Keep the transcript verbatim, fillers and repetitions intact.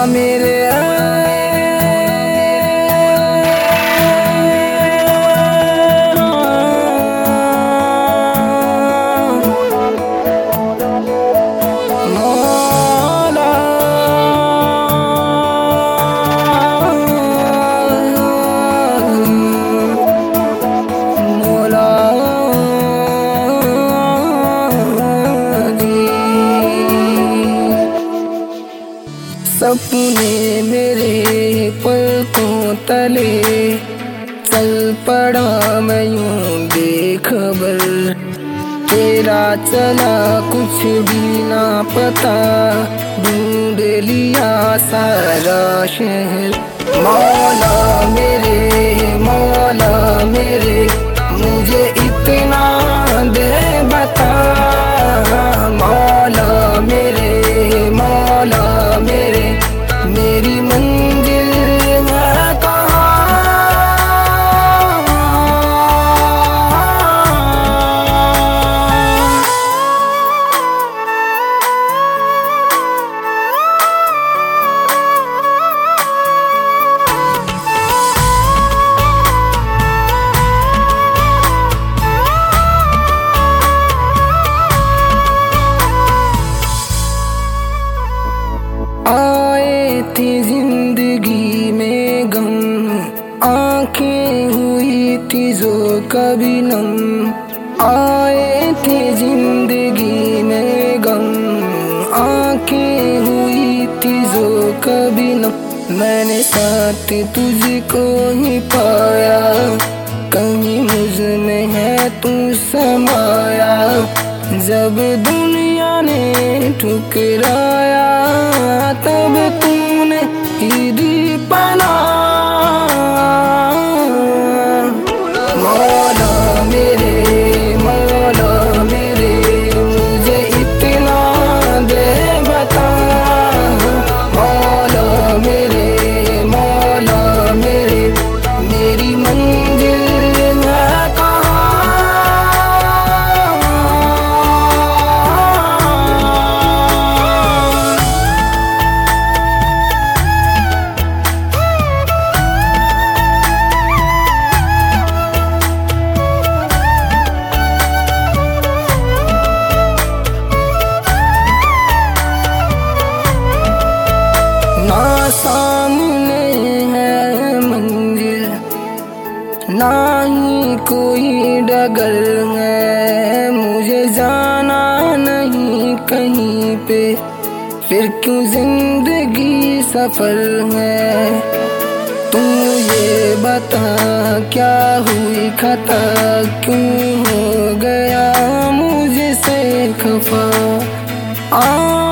मेरे सपने मेरे पलकों तले चल पड़ा मैं यूं बेखबर, तेरा चला कुछ भी ना पता, ढूंढ लिया सारा शहर। मौला मेरे मौला मेरे मुझे इतना दे बता, मौला मेरे मौला मेरे मेरी मंजिल है कहाँ। आए थे जिंदगी में गम, आंखें हुई थी जो कभी नम, आए थे जिंदगी में गम, आंखें हुई थी जो कभी नम। मैंने साथ तुझको ही पाया, कहीं मुझ में है तू समाया, जब दुनिया ने ठुकराया तब तूने ही दी पनाह। मौला मेरे मौला मेरे मुझे इतना दे बता, मौला मेरे मौला मेरे मेरी मंजिल है कहाँ। ना सामने है मंजिल ना ही कोई डगर है, मुझे जाना नहीं कहीं पे, फिर क्यों जिंदगी सफल है। तू ये बता क्या हुई खता, क्यों हो गया मुझसे खफा। आ